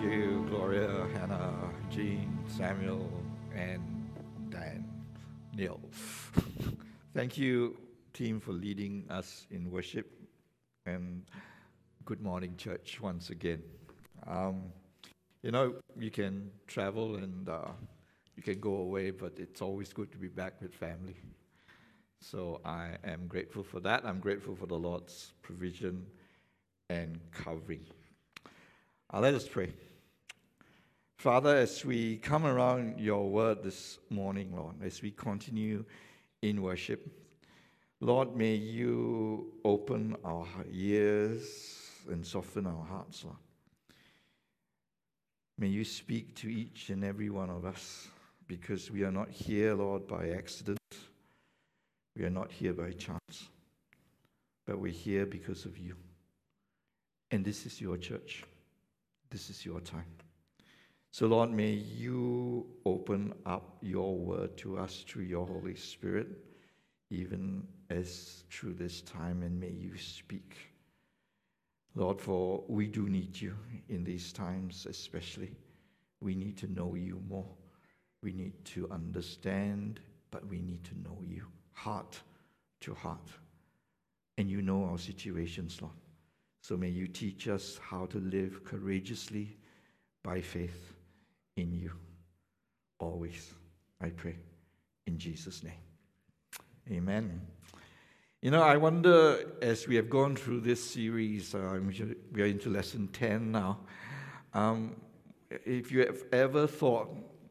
you, Gloria, Hannah, Jean, Samuel, and Dan, Neil. Thank you, team, for leading us in worship. And good morning, church, once again. You can travel and you can go away, but it's always good to be back with family. So I am grateful for that. I'm grateful for the Lord's provision and covering. Let us pray. Father, as we come around your word this morning, Lord, as we continue in worship, Lord, may you open our ears and soften our hearts, Lord. May you speak to each and every one of us, because we are not here, Lord, by accident. We are not here by chance, but we're here because of you. And this is your church. This is your time. So, Lord, may you open up your word to us through your Holy Spirit, even as through this time, and may you speak. Lord, for we do need you in these times especially. We need to know you more. We need to understand, but we need to know you heart to heart. And you know our situations, Lord. So may you teach us how to live courageously by faith in you. Always, I pray, in Jesus' name. Amen. I wonder, as we have gone through this series, we are into lesson 10 now, if you have ever thought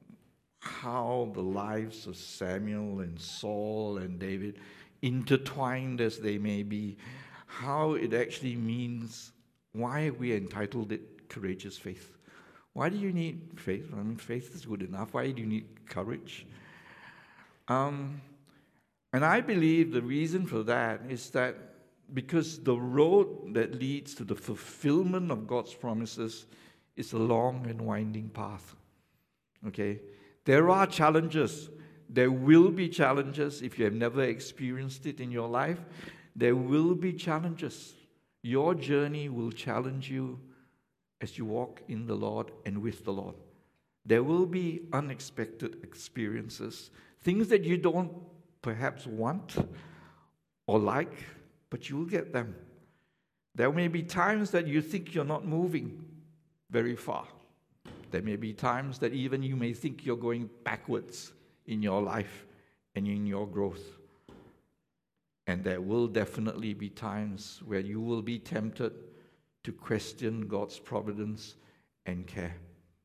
how the lives of Samuel and Saul and David, intertwined as they may be, how it actually means, why have we entitled it courageous faith? Why do you need faith? I mean, faith is good enough. Why do you need courage? And I believe the reason for that is that because the road that leads to the fulfillment of God's promises is a long and winding path. Okay? There are challenges. There will be challenges if you have never experienced it in your life. There will be challenges. Your journey will challenge you as you walk in the Lord and with the Lord. There will be unexpected experiences, things that you don't perhaps want or like, but you will get them. There may be times that you think you're not moving very far. There may be times that even you may think you're going backwards in your life and in your growth. And there will definitely be times where you will be tempted to question God's providence and care.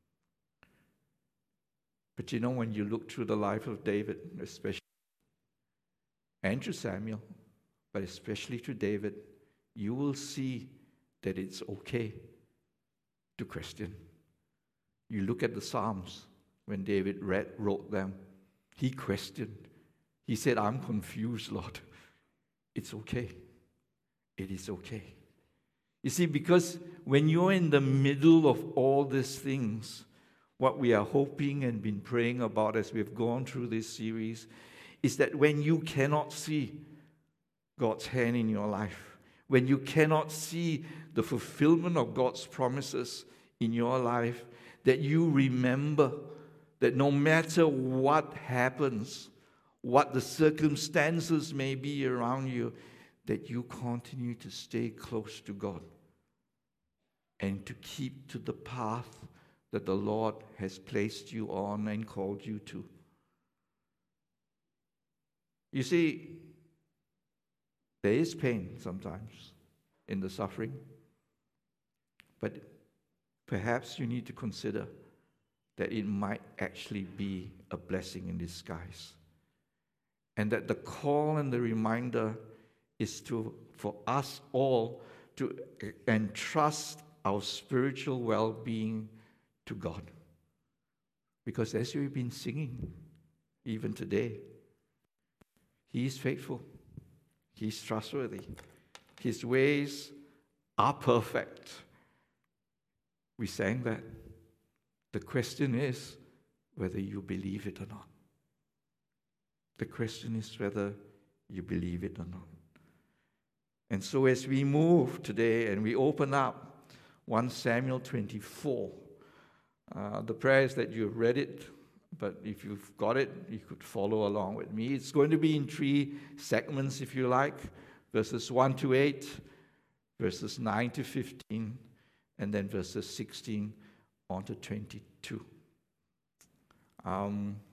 But when you look through the life of David, especially, and through Samuel, but especially through David, you will see that it's okay to question. You look at the Psalms, when David wrote them, he questioned. He said, I'm confused, Lord. It's okay. It is okay. You see, because when you're in the middle of all these things, what we are hoping and been praying about as we've gone through this series is that when you cannot see God's hand in your life, when you cannot see the fulfillment of God's promises in your life, that you remember that no matter what happens, what the circumstances may be around you, that you continue to stay close to God and to keep to the path that the Lord has placed you on and called you to. You see, there is pain sometimes in the suffering, but perhaps you need to consider that it might actually be a blessing in disguise. And that the call and the reminder is for us all to entrust our spiritual well-being to God. Because as we've been singing, even today, He is faithful. He's trustworthy. His ways are perfect. We sang that. The question is whether you believe it or not. The question is whether you believe it or not. And so as we move today and we open up 1 Samuel 24, The prayer is that you've read it, but if you've got it, you could follow along with me. It's going to be in 3 segments, if you like, verses 1 to 8, verses 9 to 15, and then verses 16 on to 22. And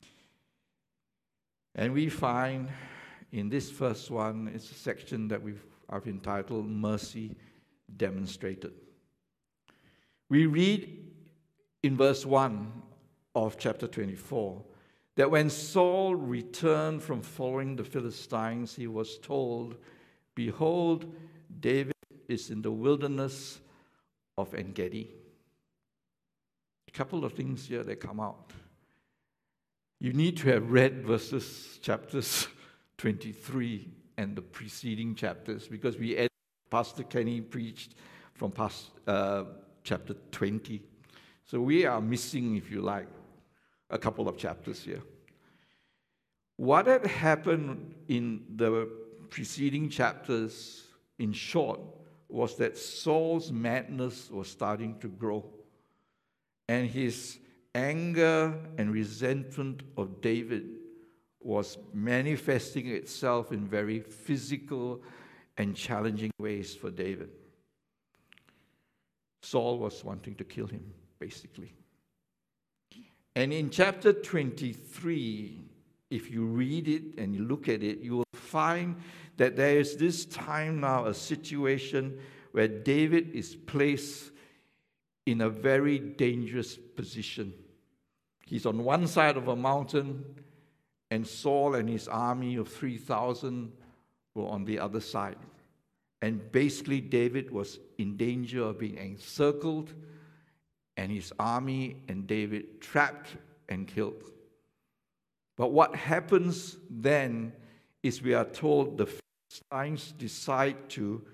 we find in this first one, it's a section that I've entitled Mercy Demonstrated. We read in verse 1 of chapter 24 that when Saul returned from following the Philistines, he was told, "Behold, David is in the wilderness of En-Gedi." A couple of things here that come out. You need to have read chapters 23 and the preceding chapters, because Pastor Kenny preached from chapter 20. So we are missing, if you like, a couple of chapters here. What had happened in the preceding chapters, in short, was that Saul's madness was starting to grow, and his anger and resentment of David was manifesting itself in very physical and challenging ways for David. Saul was wanting to kill him, basically. And in chapter 23, if you read it and you look at it, you will find that there is this time now a situation where David is placed in a very dangerous position. He's on one side of a mountain, and Saul and his army of 3,000 were on the other side. And basically, David was in danger of being encircled, and his army and David trapped and killed. But what happens then is we are told the Philistines decide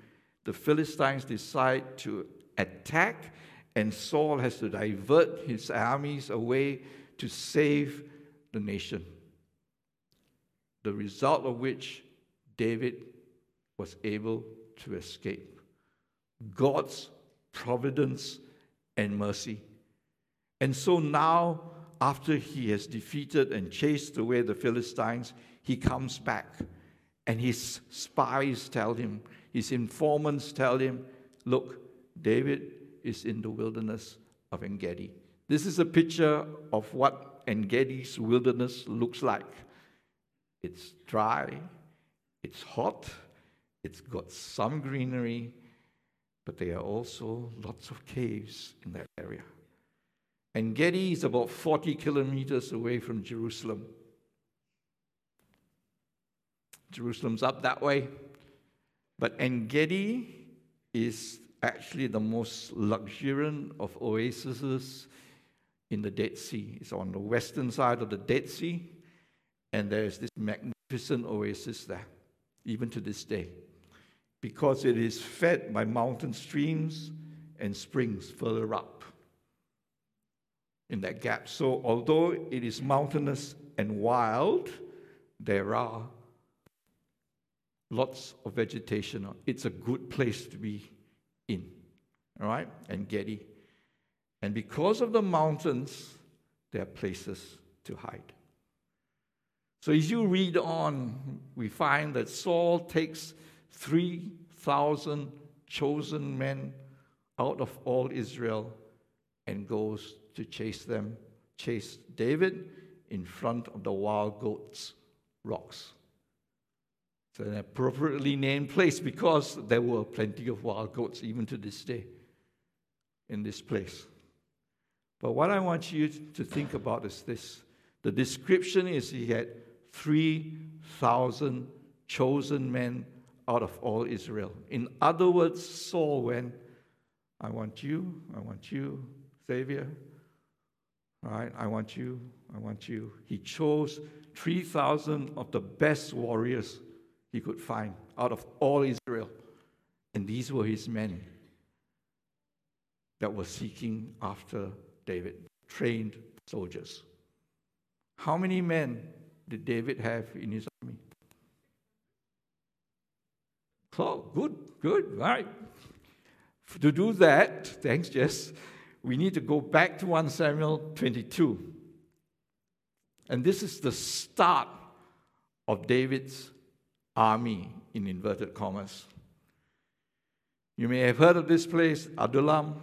to attack, and Saul has to divert his armies away to save the nation. The result of which David was able to escape. God's providence and mercy. And so now, after he has defeated and chased away the Philistines, he comes back, and his spies tell him, his informants tell him, look, David is in the wilderness of En-Gedi. This is a picture of what En-Gedi's wilderness looks like. It's dry, it's hot, it's got some greenery, but there are also lots of caves in that area. En-Gedi is about 40 kilometers away from Jerusalem. Jerusalem's up that way, but En-Gedi is actually the most luxuriant of oases in the Dead Sea. It's on the western side of the Dead Sea, and there's this magnificent oasis there, even to this day, because it is fed by mountain streams and springs further up in that gap. So although it is mountainous and wild, there are lots of vegetation. It's a good place to be in, all right? En-Gedi. And because of the mountains, there are places to hide. So as you read on, we find that Saul takes 3,000 chosen men out of all Israel and goes to chase David in front of the wild goats' rocks. It's an appropriately named place because there were plenty of wild goats even to this day in this place. But what I want you to think about is this. The description is he had 3,000 chosen men out of all Israel. In other words, Saul went, I want you, Xavier. All right, I want you. He chose 3,000 of the best warriors he could find out of all Israel. And these were his men that were seeking after David, trained soldiers. How many men did David have in his army? Oh, good, all right. To do that, thanks, Jess, we need to go back to 1 Samuel 22. And this is the start of David's army, in inverted commas. You may have heard of this place, Adullam.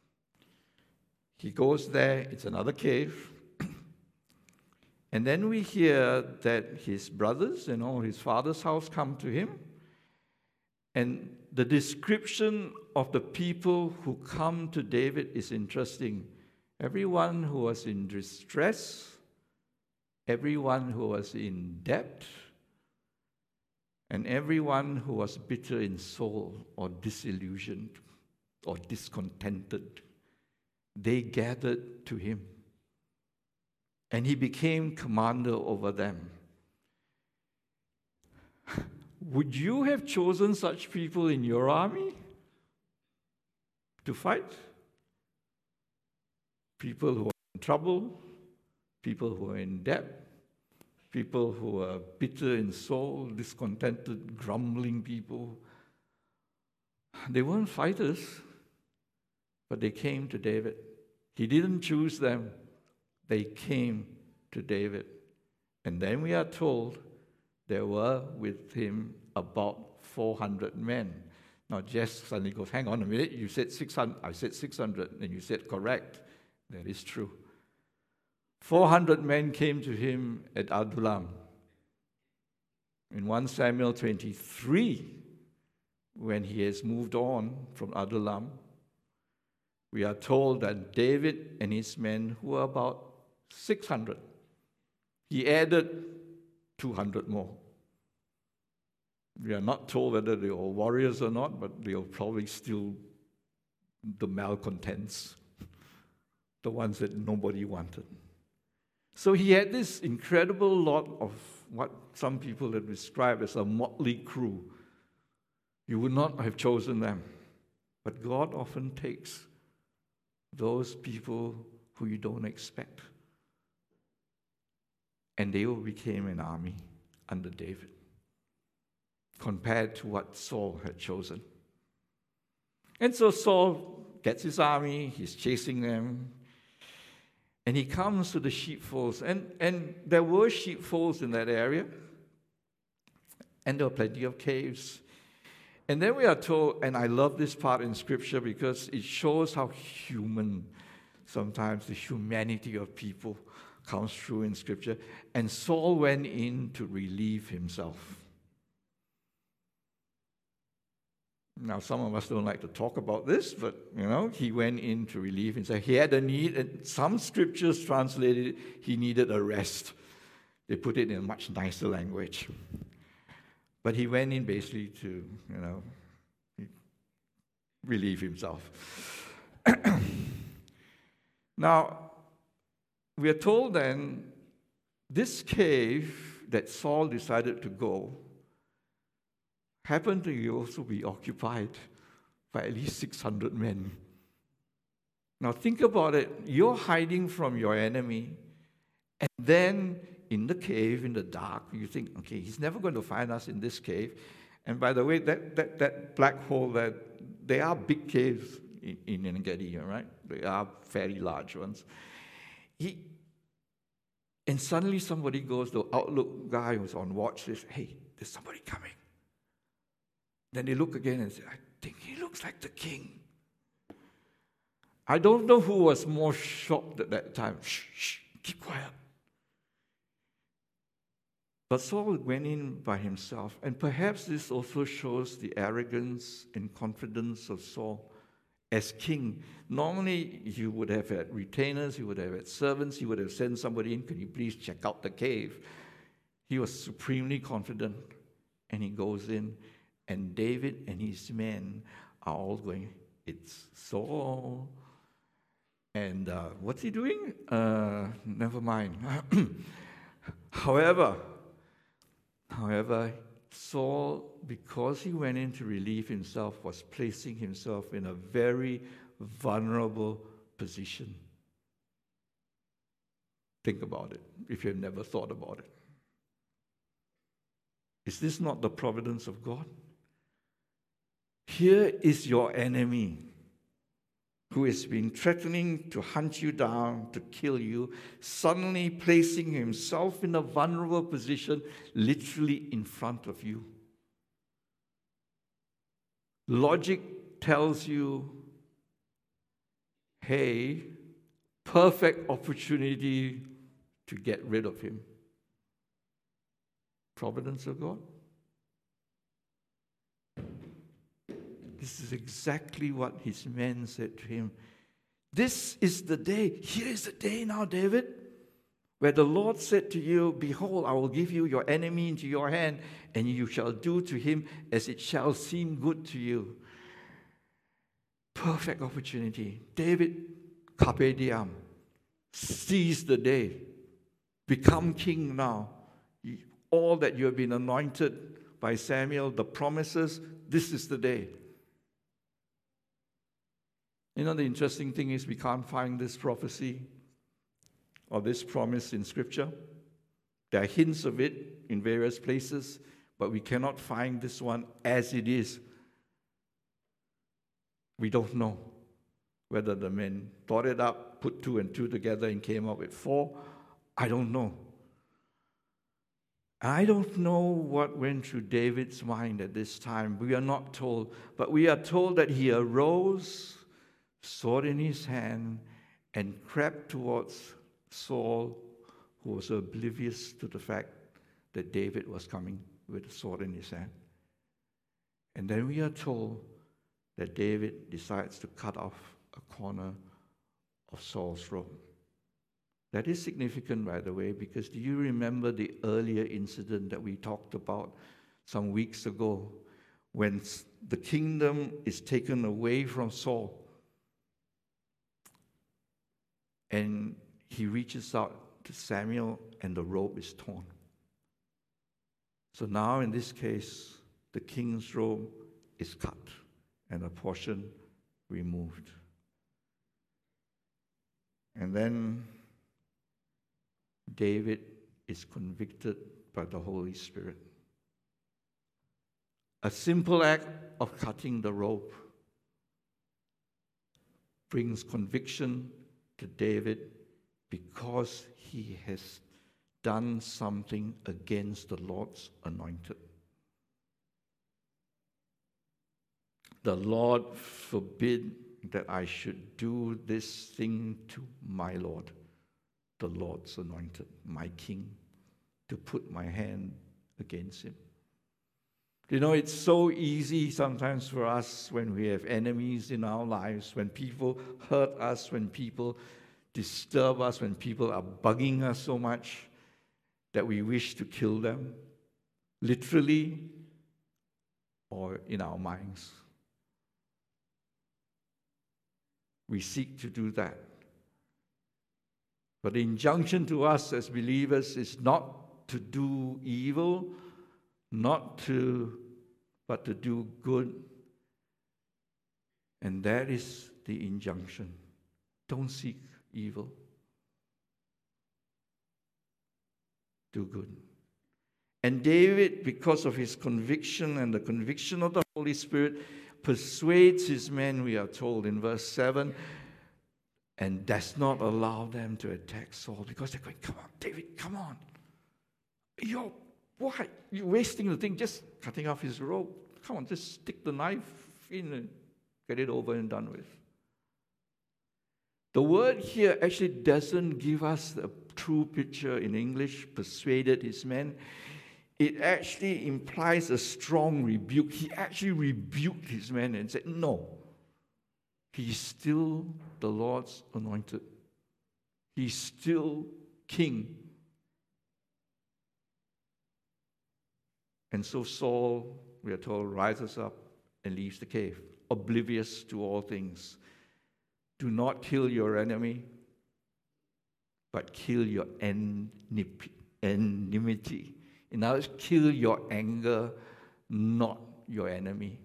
He goes there, it's another cave. And then we hear that his brothers and all his father's house come to him. And the description of the people who come to David is interesting. Everyone who was in distress, everyone who was in debt, and everyone who was bitter in soul or disillusioned or discontented, they gathered to him. And he became commander over them. Would you have chosen such people in your army to fight? People who are in trouble, people who are in debt, people who are bitter in soul, discontented, grumbling people. They weren't fighters, but they came to David. He didn't choose them. They came to David. And then we are told there were with him about 400 men. Now Jess suddenly goes, hang on a minute, you said 600. I said 600, and you said correct. That is true. 400 men came to him at Adullam. In 1 Samuel 23, when he has moved on from Adullam, we are told that David and his men were about 600. He added 200 more. We are not told whether they were warriors or not, but they were probably still the malcontents, the ones that nobody wanted. So he had this incredible lot of what some people have described as a motley crew. You would not have chosen them. But God often takes those people who you don't expect. And they became an army under David, compared to what Saul had chosen. And so Saul gets his army, he's chasing them, and he comes to the sheepfolds. And there were sheepfolds in that area, and there were plenty of caves. And then we are told, and I love this part in Scripture because it shows how human, sometimes the humanity of people comes through in Scripture. And Saul went in to relieve himself. Now, some of us don't like to talk about this, but, he went in to relieve himself. He had a need, and some scriptures translated he needed a rest. They put it in a much nicer language. But he went in basically to, relieve himself. Now, we are told then, this cave that Saul decided to go happened to also be occupied by at least 600 men. Now think about it. You're hiding from your enemy, and then in the cave, in the dark, you think, okay, he's never going to find us in this cave. And by the way, that black hole, they are big caves in En-Gedi, right? They are fairly large ones. And suddenly somebody goes, the Outlook guy who's on watch says, hey, there's somebody coming. Then they look again and say, I think he looks like the king. I don't know who was more shocked at that time. Shh, keep quiet. But Saul went in by himself, and perhaps this also shows the arrogance and confidence of Saul as king. Normally, you would have had retainers, you would have had servants, you would have sent somebody in, can you please check out the cave? He was supremely confident, and he goes in, and David and his men are all going, it's Saul. And what's he doing? Never mind. However, Saul, because he went in to relieve himself, was placing himself in a very vulnerable position. Think about it, if you've never thought about it. Is this not the providence of God? Here is your enemy. who has been threatening to hunt you down, to kill you, suddenly placing himself in a vulnerable position, literally in front of you. Logic tells you, hey, perfect opportunity to get rid of him. Providence of God. This is exactly what his men said to him. This is the day. Here is the day now, David, where the Lord said to you, behold, I will give you your enemy into your hand, and you shall do to him as it shall seem good to you. Perfect opportunity. David, carpe diem. Seize the day. Become king now. All that you have been anointed by Samuel, the promises, this is the day. You know, the interesting thing is we can't find this prophecy or this promise in Scripture. There are hints of it in various places, but we cannot find this one as it is. We don't know whether the men thought it up, put 2 and 2 together and came up with 4. I don't know. I don't know what went through David's mind at this time. We are not told, but we are told that he arose, sword in his hand, and crept towards Saul, who was oblivious to the fact that David was coming with a sword in his hand. And then we are told that David decides to cut off a corner of Saul's robe. That is significant, by the way, because do you remember the earlier incident that we talked about some weeks ago when the kingdom is taken away from Saul and he reaches out to Samuel and the robe is torn? So now in this case, the king's robe is cut and a portion removed. And then David is convicted by the Holy Spirit. A simple act of cutting the robe brings conviction to David because he has done something against the Lord's anointed. The Lord forbid that I should do this thing to my Lord, the Lord's anointed, my king, to put my hand against him. You know, it's so easy sometimes for us when we have enemies in our lives, when people hurt us, when people disturb us, when people are bugging us so much that we wish to kill them, literally or in our minds. We seek to do that. But the injunction to us as believers is not to do evil, but to do good. And that is the injunction. Don't seek evil. Do good. And David, because of his conviction and the conviction of the Holy Spirit, persuades his men, we are told in verse 7, and does not allow them to attack Saul because they're going, come on, David, come on. You're wasting the thing, just cutting off his robe. Come on, just stick the knife in and get it over and done with. The word here actually doesn't give us a true picture in English, persuaded his men. It actually implies a strong rebuke. He actually rebuked his men and said, no, he's still the Lord's anointed. He's still king. And so Saul, we are told, rises up and leaves the cave, oblivious to all things. Do not kill your enemy, but kill your enmity. In other words, kill your anger, not your enemy.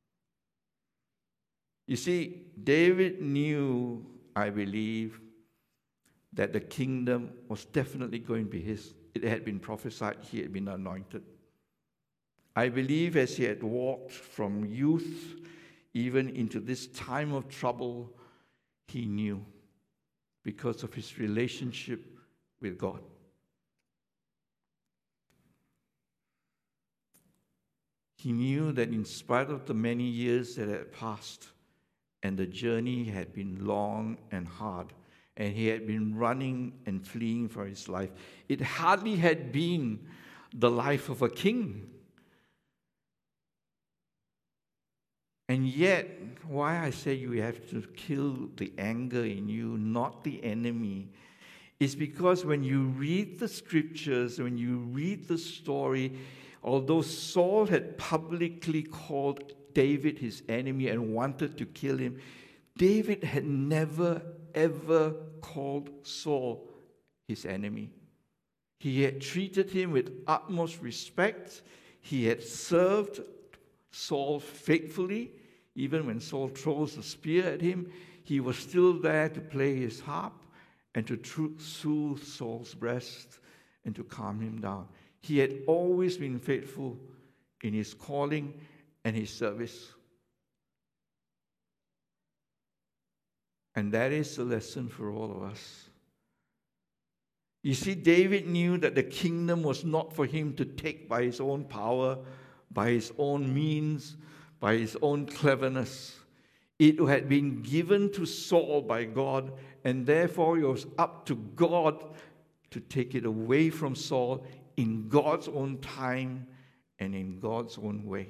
You see, David knew, I believe, that the kingdom was definitely going to be his. It had been prophesied, he had been anointed. I believe as he had walked from youth even into this time of trouble, he knew because of his relationship with God. He knew that in spite of the many years that had passed, and the journey had been long and hard, and he had been running and fleeing for his life, it hardly had been the life of a king. And yet, why I say you have to kill the anger in you, not the enemy, is because when you read the scriptures, when you read the story, although Saul had publicly called David his enemy and wanted to kill him, David had never, ever called Saul his enemy. He had treated him with utmost respect. He had served Saul faithfully. Even when Saul throws a spear at him, he was still there to play his harp and to soothe Saul's breast and to calm him down. He had always been faithful in his calling and his service. And that is the lesson for all of us. You see, David knew that the kingdom was not for him to take by his own power, by his own means, by his own cleverness. It had been given to Saul by God, and therefore it was up to God to take it away from Saul in God's own time and in God's own way.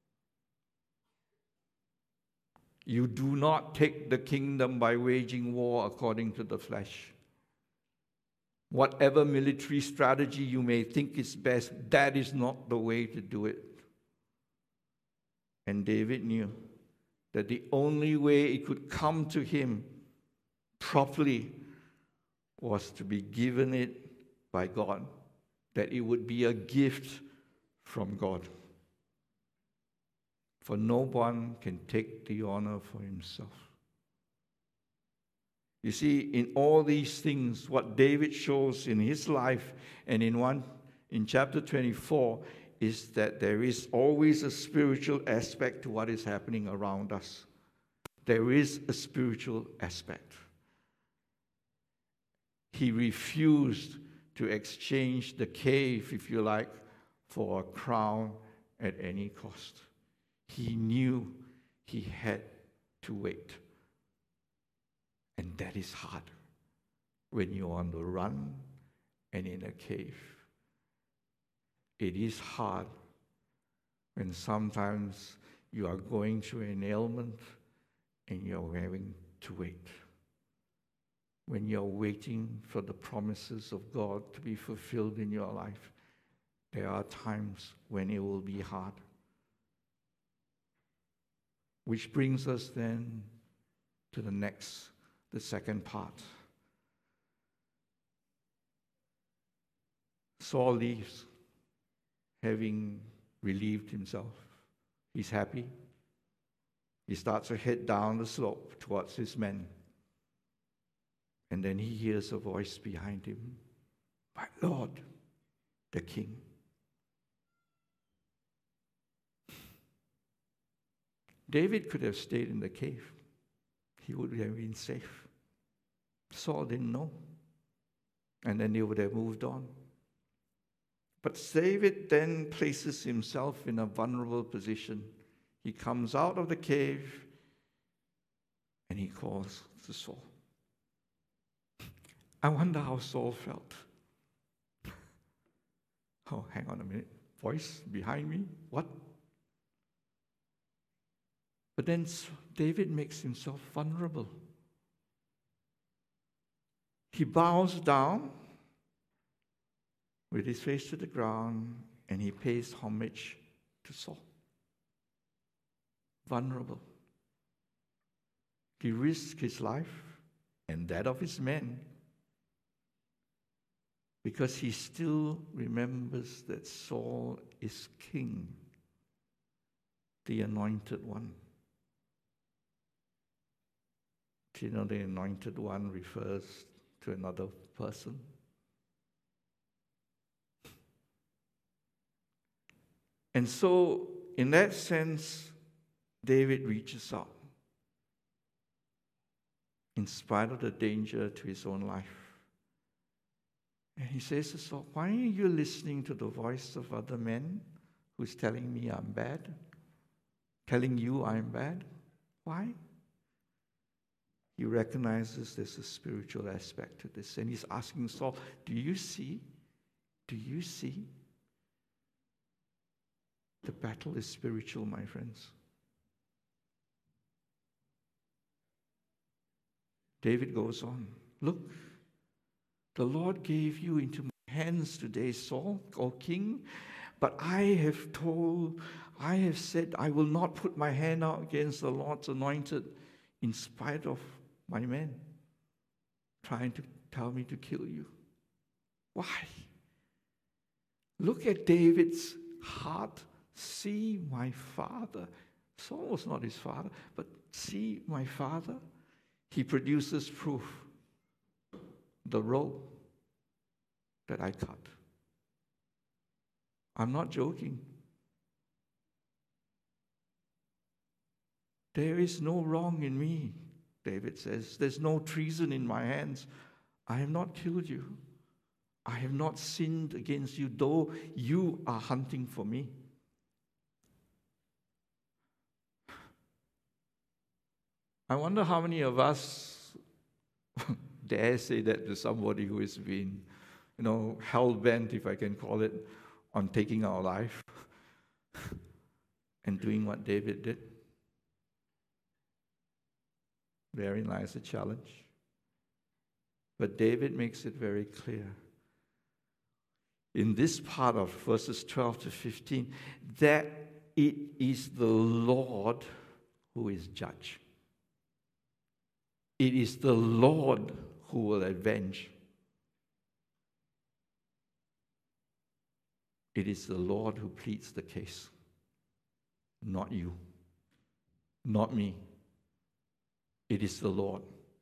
You do not take the kingdom by waging war according to the flesh. Whatever military strategy you may think is best, that is not the way to do it. And David knew that the only way it could come to him properly was to be given it by God, that it would be a gift from God. For no one can take the honor for himself. You see, in all these things, what David shows in his life and in chapter 24 is that there is always a spiritual aspect to what is happening around us. There is a spiritual aspect. He refused to exchange the cave, if you like, for a crown at any cost. He knew he had to wait. And that is hard when you're on the run and in a cave. It is hard when sometimes you are going through an ailment and you're having to wait. When you're waiting for the promises of God to be fulfilled in your life, there are times when it will be hard. Which brings us then to the second part. Saul leaves, having relieved himself. He's happy. He starts to head down the slope towards his men. And then he hears a voice behind him. My Lord, the king. David could have stayed in the cave. He would have been safe. Saul didn't know. And then they would have moved on. But David then places himself in a vulnerable position. He comes out of the cave and he calls to Saul. I wonder how Saul felt. Oh, hang on a minute. Voice behind me? What? But then David makes himself vulnerable. He bows down with his face to the ground and he pays homage to Saul. Vulnerable. He risks his life and that of his men because he still remembers that Saul is king, the anointed one. Do you know the anointed one refers to another person? And so, in that sense, David reaches out. in spite of the danger to his own life. And he says to Saul, why are you listening to the voice of other men who's telling me I'm bad? Telling you I'm bad? Why? He recognizes there's a spiritual aspect to this. And he's asking Saul, do you see? Do you see? The battle is spiritual, my friends. David goes on, look, the Lord gave you into my hands today, Saul, O king, but I have said, I will not put my hand out against the Lord's anointed in spite of my men trying to tell me to kill you. Why? Look at David's heart. See my father. Saul was not his father, but see my father. He produces proof. The robe that I cut. I'm not joking. There is no wrong in me, David says. There's no treason in my hands. I have not killed you. I have not sinned against you, though you are hunting for me. I wonder how many of us dare say that to somebody who has been, hell-bent, if I can call it, on taking our life and doing what David did. Therein lies the challenge. But David makes it very clear in this part of verses 12 to 15 that it is the Lord who is judge. It is the Lord who will avenge. It is the Lord who pleads the case, not you, not me. It is the Lord.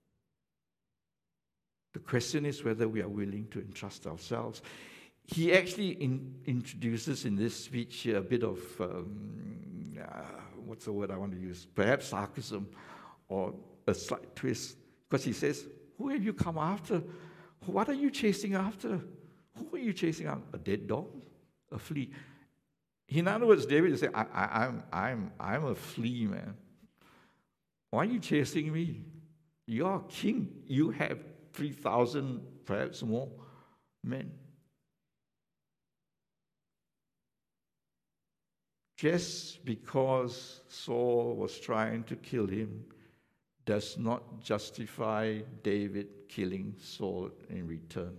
The question is whether we are willing to entrust ourselves. He actually introduces in this speech here a bit of, what's the word I want to use? Perhaps sarcasm or a slight twist. Because he says, who have you come after? What are you chasing after? Who are you chasing after? A dead dog? A flea? In other words, David is saying, I'm a flea, man. Why are you chasing me? You're a king. You have 3,000, perhaps more, men. Just because Saul was trying to kill him does not justify David killing Saul in return.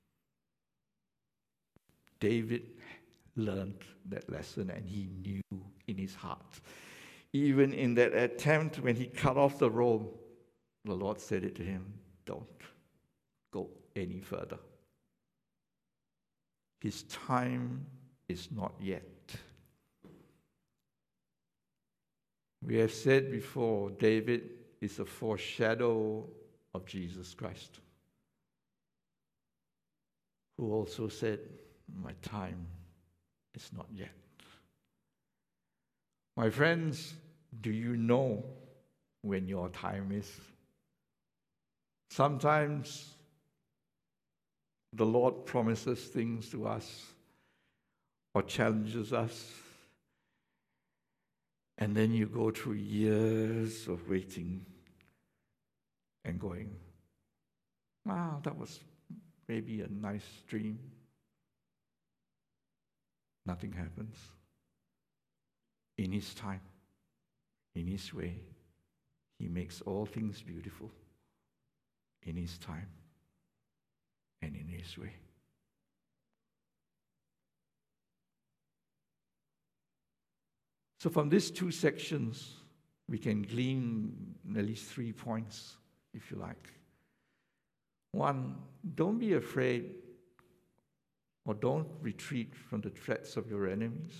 David learned that lesson and he knew in his heart. Even in that attempt when he cut off the robe, the Lord said it to him, don't go any further. His time is not yet. We have said before, David is a foreshadow of Jesus Christ, who also said, my time is not yet. My friends, do you know when your time is? Sometimes the Lord promises things to us or challenges us, and then you go through years of waiting and going, wow, that was maybe a nice dream. Nothing happens. In His time, in His way, He makes all things beautiful. In His time and in His way. So from these two sections, we can glean at least 3 points, if you like. One, don't be afraid or don't retreat from the threats of your enemies.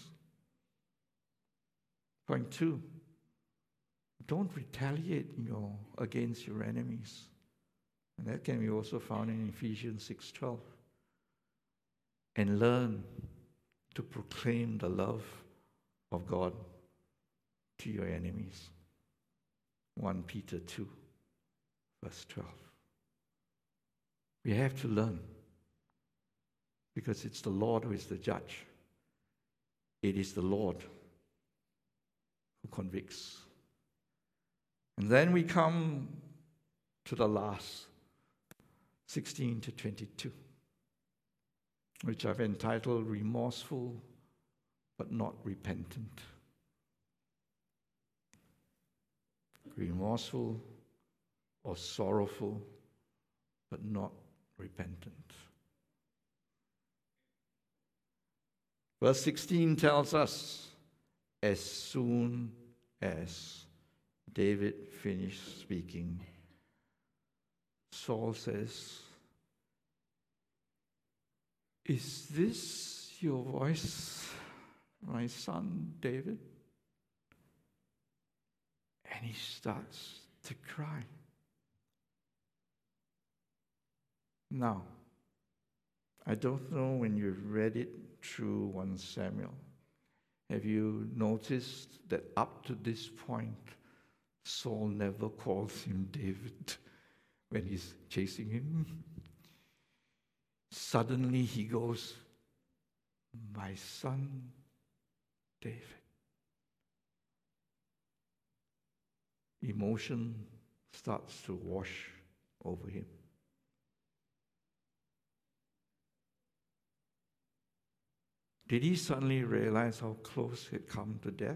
Point 2, don't retaliate against your enemies. And that can be also found in Ephesians 6:12. And learn to proclaim the love of God to your enemies. 1 Peter 2, Verse 12. We have to learn, because it's the Lord who is the judge. It is the Lord who convicts. And then we come to the last, 16 to 22, which I've entitled Remorseful but Not Repentant. Remorseful or sorrowful but not repentant. Verse 16 tells us, as soon as David finished speaking, Saul says, "Is this your voice, my son David?" And he starts to cry. Now, I don't know when you've read it through 1 Samuel, have you noticed that up to this point, Saul never calls him David when he's chasing him? Suddenly he goes, "My son David." Emotion starts to wash over him. Did he suddenly realize how close he had come to death?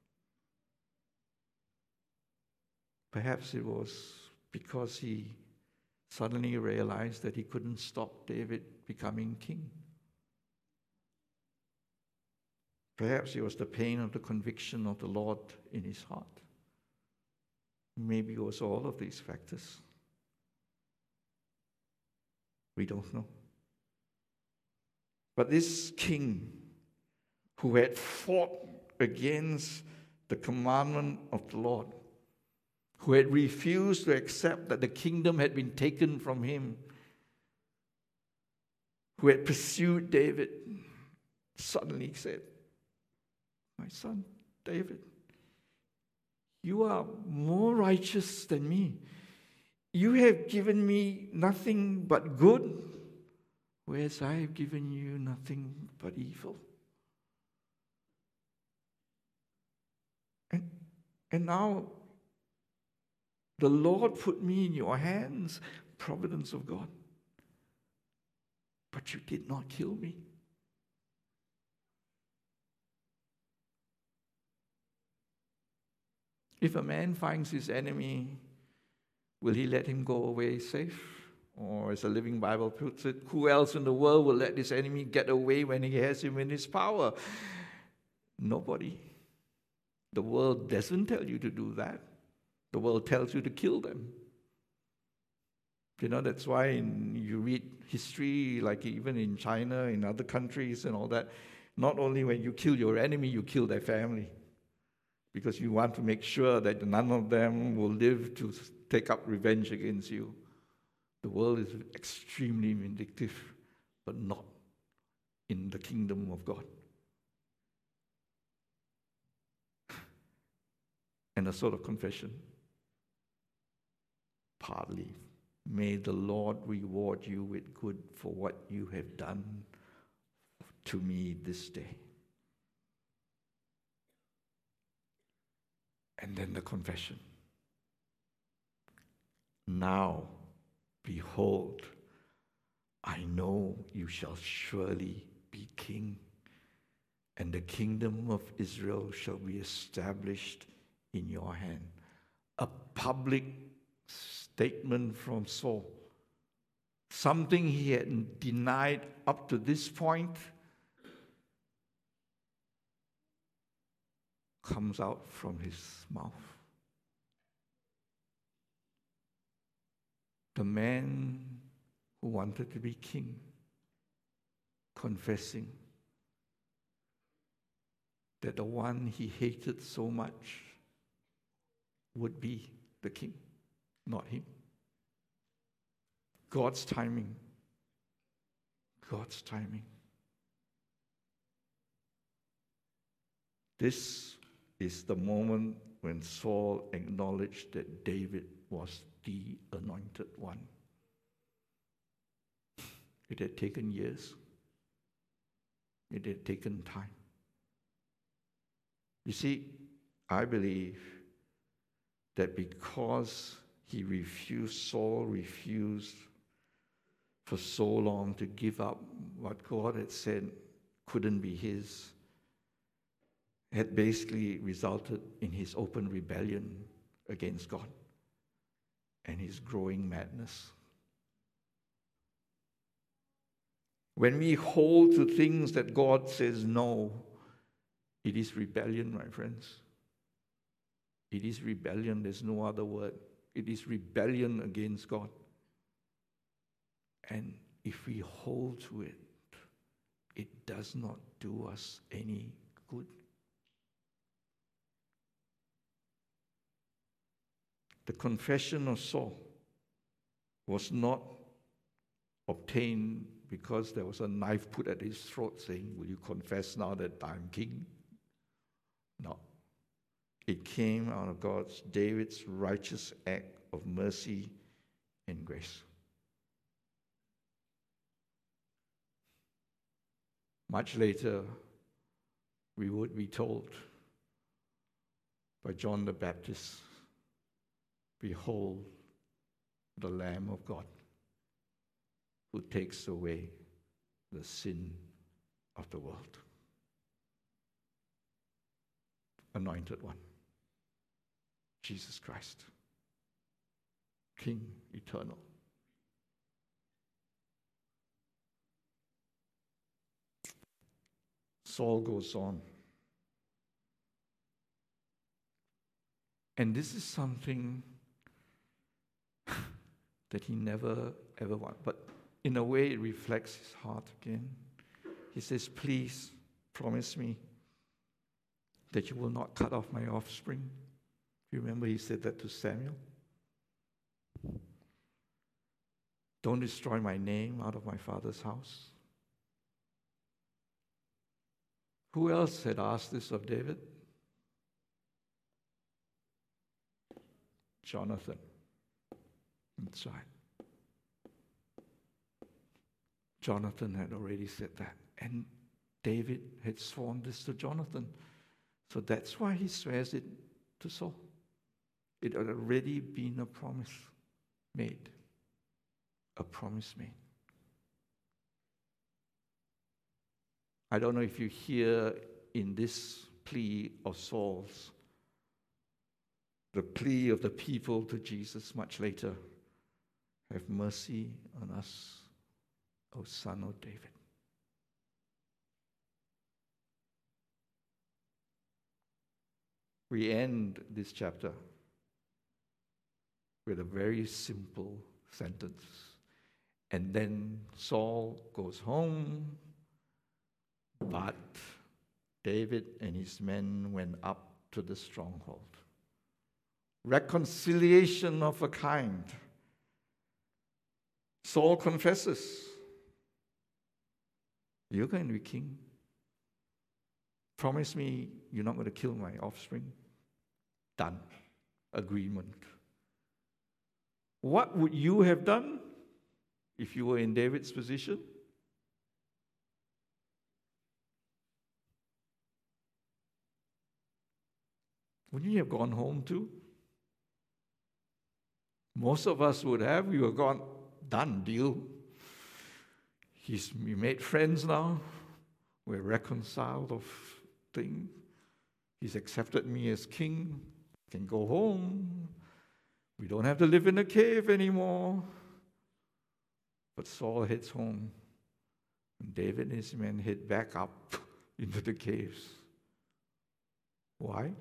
Perhaps it was because he suddenly realized that he couldn't stop David becoming king. Perhaps it was the pain of the conviction of the Lord in his heart. Maybe it was all of these factors. We don't know. But this king, who had fought against the commandment of the Lord, who had refused to accept that the kingdom had been taken from him, who had pursued David, suddenly said, "My son David, you are more righteous than me. You have given me nothing but good, whereas I have given you nothing but evil." And now the Lord put me in your hands, providence of God. But you did not kill me. If a man finds his enemy, will he let him go away safe? Or as the Living Bible puts it, who else in the world will let his enemy get away when he has him in his power? Nobody. The world doesn't tell you to do that. The world tells you to kill them. You know, that's why you read history, like even in China, in other countries and all that, not only when you kill your enemy, you kill their family. Because you want to make sure that none of them will live to take up revenge against you. The world is extremely vindictive, but not in the kingdom of God. And a sort of confession. Partly, may the Lord reward you with good for what you have done to me this day. And then the confession. Now, behold, I know you shall surely be king, and the kingdom of Israel shall be established in your hand. A public statement from Saul. Something he had denied up to this point comes out from his mouth. The man who wanted to be king, confessing that the one he hated so much would be the king, not him. God's timing. God's timing. This is the moment when Saul acknowledged that David was the Anointed One. It had taken years. It had taken time. You see, I believe that because Saul refused for so long to give up what God had said couldn't be his, had basically resulted in his open rebellion against God and his growing madness. When we hold to things that God says no, it is rebellion, my friends. It is rebellion. There's no other word. It is rebellion against God. And if we hold to it, it does not do us any good. The confession of Saul was not obtained because there was a knife put at his throat saying, "Will you confess now that I'm king?" No. It came out of David's righteous act of mercy and grace. Much later, we would be told by John the Baptist, "Behold, the Lamb of God, who takes away the sin of the world." Anointed One, Jesus Christ, King eternal. Saul goes on. And this is something that he never ever wanted. But in a way, it reflects his heart again. He says, "Please promise me that you will not cut off my offspring." You remember he said that to Samuel? "Don't destroy my name out of my father's house." Who else had asked this of David? Jonathan. That's right. Jonathan had already said that. And David had sworn this to Jonathan. So that's why he swears it to Saul. It had already been a promise made. A promise made. I don't know if you hear in this plea of Saul's, the plea of the people to Jesus much later, "Have mercy on us, O Son of David." We end this chapter with a very simple sentence. "And then Saul goes home, but David and his men went up to the stronghold." Reconciliation of a kind. Saul confesses, "You're going to be king. Promise me you're not going to kill my offspring." Done. Agreement. What would you have done if you were in David's position? Wouldn't you have gone home too? Most of us would have. We were gone. Done deal. We made friends now. We're reconciled of things. He's accepted me as king. I can go home. We don't have to live in a cave anymore. But Saul heads home. And David and his men head back up into the caves. Why?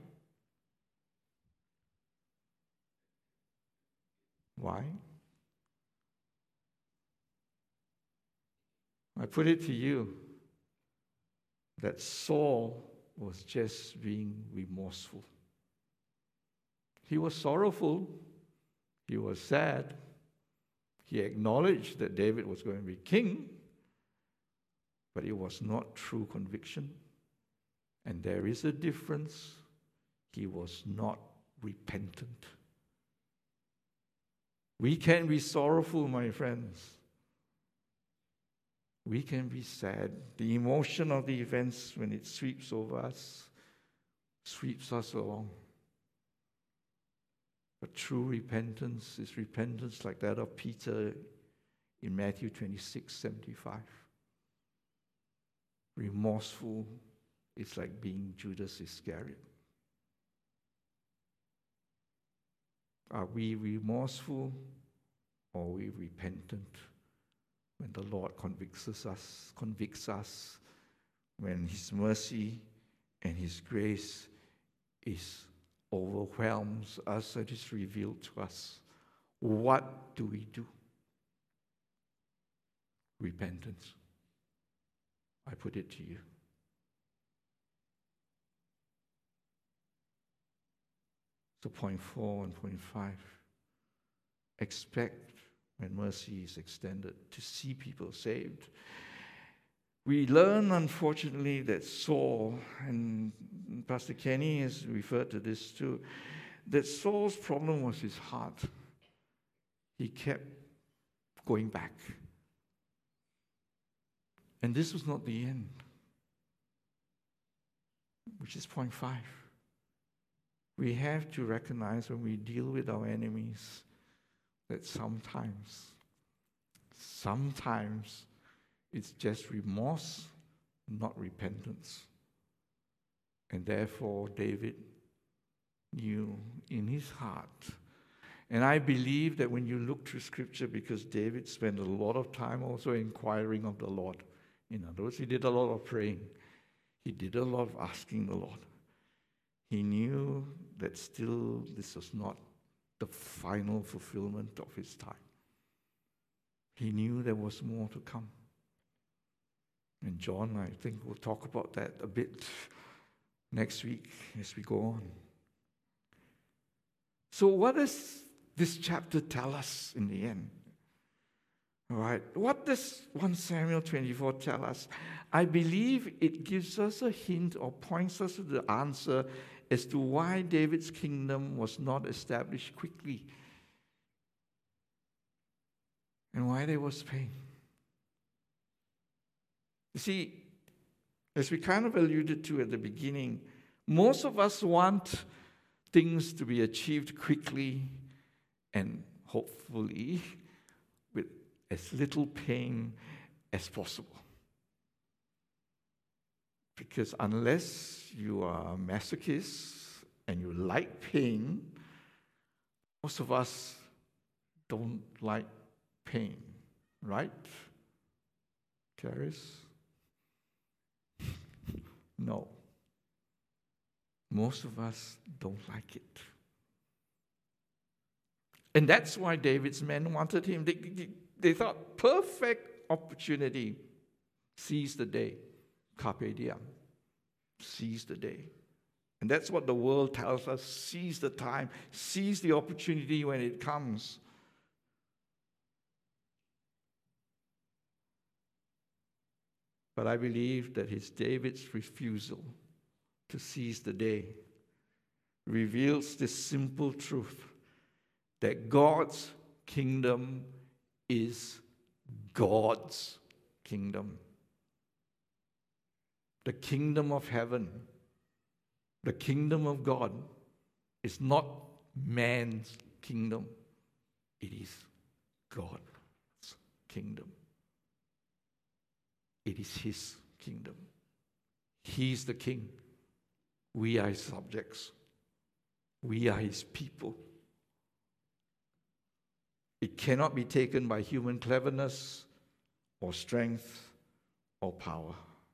Why? I put it to you that Saul was just being remorseful. He was sorrowful. He was sad. He acknowledged that David was going to be king, but it was not true conviction. And there is a difference. He was not repentant. We can be sorrowful, my friends. We can be sad. The emotion of the events, when it sweeps over us, sweeps us along. But true repentance is repentance like that of Peter in Matthew 26:75. Remorseful is like being Judas Iscariot. Are we remorseful or are we repentant when the Lord convicts us, when His mercy and His grace overwhelms us and is revealed to us? What do we do? Repentance. I put it to you. So point 4 and point 5. Expect, when mercy is extended, to see people saved. We learn, unfortunately, that Saul, and Pastor Kenny has referred to this too, that Saul's problem was his heart. He kept going back. And this was not the end, which is point 5. We have to recognize when we deal with our enemies that sometimes it's just remorse, not repentance. And therefore, David knew in his heart. And I believe that when you look through Scripture, because David spent a lot of time also inquiring of the Lord. In other words, he did a lot of praying. He did a lot of asking the Lord. He knew that still this was not the final fulfillment of his time. He knew there was more to come. And John, I think we'll talk about that a bit next week as we go on. So what does this chapter tell us in the end? All right, what does 1 Samuel 24 tell us? I believe it gives us a hint or points us to the answer as to why David's kingdom was not established quickly and why there was pain. You see, as we kind of alluded to at the beginning, most of us want things to be achieved quickly and hopefully with as little pain as possible. Because unless you are a masochist and you like pain, most of us don't like pain, right? Clarice? No. Most of us don't like it. And that's why David's men wanted him. They thought, perfect opportunity. Seize the day. Carpe diem. Seize the day. And that's what the world tells us. Seize the time. Seize the opportunity when it comes. But I believe that it's David's refusal to seize the day reveals this simple truth that God's kingdom is God's kingdom. The kingdom of heaven, the kingdom of God, is not man's kingdom. It is God's kingdom. It is His kingdom. He's the king. We are His subjects. We are His people. It cannot be taken by human cleverness or strength or power.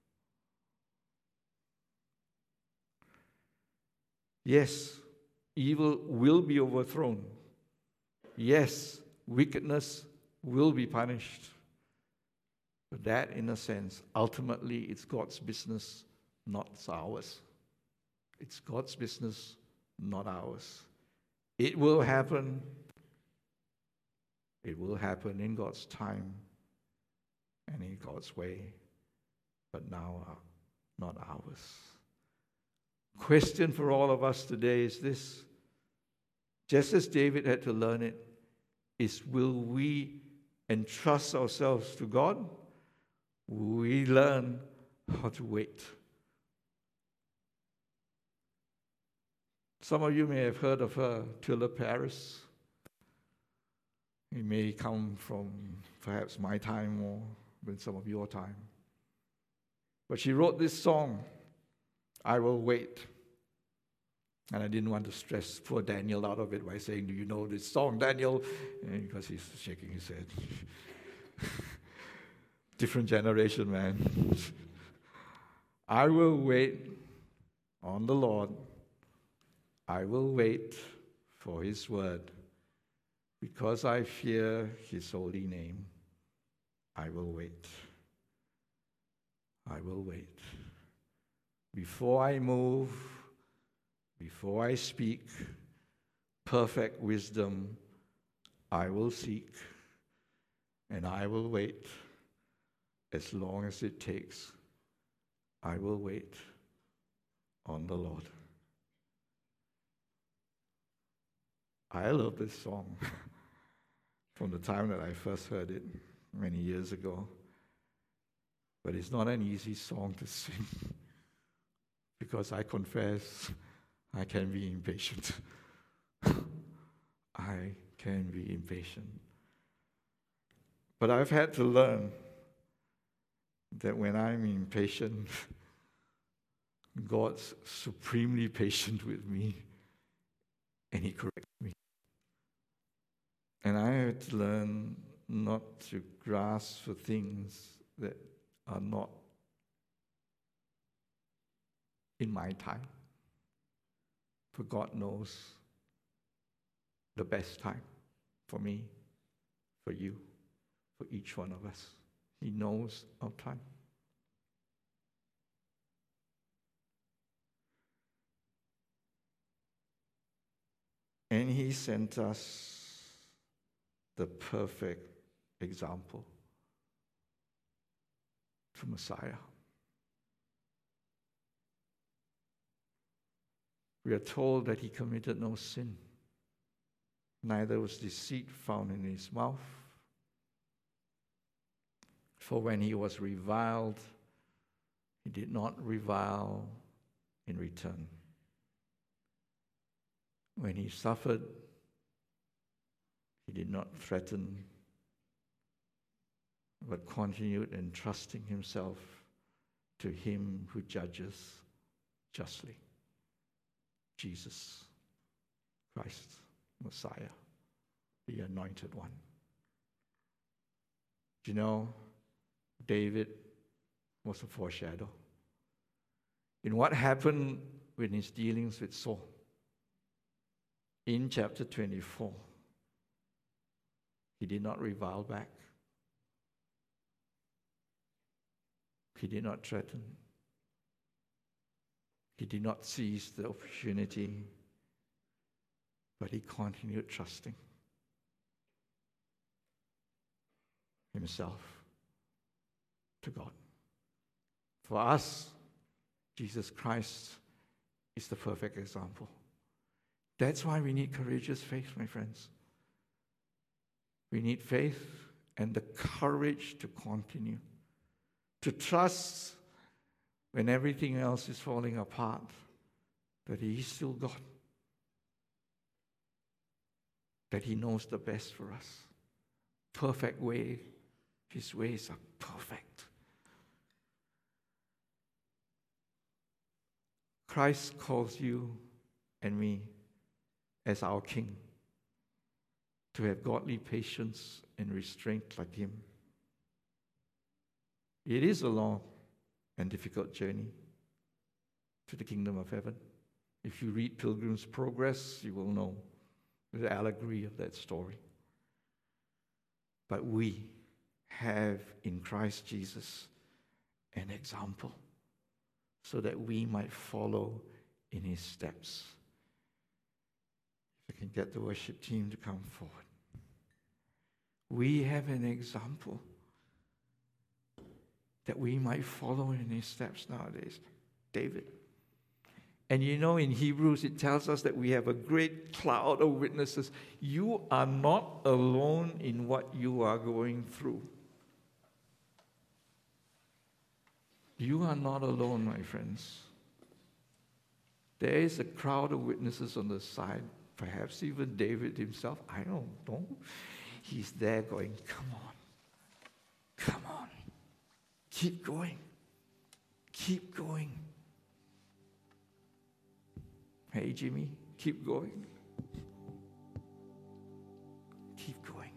Yes, evil will be overthrown. Yes, wickedness will be punished. But that, in a sense, ultimately it's God's business, not ours. It's God's business, not ours. It will happen. It will happen in God's time and in God's way, but now not ours. Question for all of us today is this: just as David had to learn it, is, will we entrust ourselves to God? Will we learn how to wait? Some of you may have heard of her, Twila Paris. It may come from perhaps my time or than some of your time. But she wrote this song, I Will Wait. And I didn't want to stress poor Daniel out of it by saying, do you know this song, Daniel? Because he's shaking his head. Different generation, man. I will wait on the Lord. I will wait for his word. Because I fear his holy name, I will wait. I will wait. Before I move, before I speak, perfect wisdom I will seek, and I will wait as long as it takes. I will wait on the Lord. I love this song from the time that I first heard it many years ago. But it's not an easy song to sing because I confess I can be impatient. I can be impatient. But I've had to learn that when I'm impatient, God's supremely patient with me and he corrects me. And I had to learn not to grasp for things that are not in my time. For God knows the best time for me, for you, for each one of us. He knows our time. And he sent us the perfect example to Messiah. We are told that he committed no sin, neither was deceit found in his mouth. For when he was reviled, he did not revile in return. When he suffered, he did not threaten, but continued entrusting himself to him who judges justly. Jesus Christ, Messiah, the Anointed One. Do you know, David was a foreshadow in what happened with his dealings with Saul. In chapter 24, he did not revile back. He did not threaten. He did not seize the opportunity, but he continued trusting himself to God. For us, Jesus Christ is the perfect example. That's why we need courageous faith, my friends. We need faith and the courage to continue, to trust when everything else is falling apart, that he is still God, that he knows the best for us. Perfect way. His ways are perfect. Christ calls you and me as our King to have godly patience and restraint like him. It is a long and difficult journey to the kingdom of heaven. If you read Pilgrim's Progress, you will know the allegory of that story. But we have in Christ Jesus an example so that we might follow in his steps. If I can get the worship team to come forward. We have an example that we might follow in his steps nowadays. David. And you know, in Hebrews, it tells us that we have a great cloud of witnesses. You are not alone in what you are going through. You are not alone, my friends. There is a crowd of witnesses on the side, perhaps even David himself. I don't know. He's there going, come on. Come on. Keep going. Keep going. Hey, Jimmy, keep going. Keep going.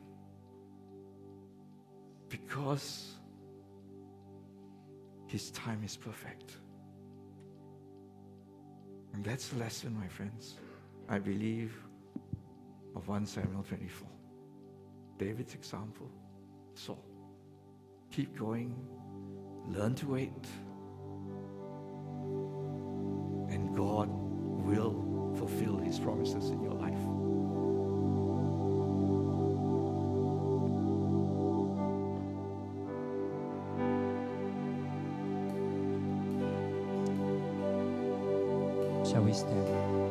Because His time is perfect. And that's the lesson, my friends, I believe, of 1 Samuel 24. David's example. So, keep going. Learn to wait. And God will fulfill His promises in your life. Shall we stand?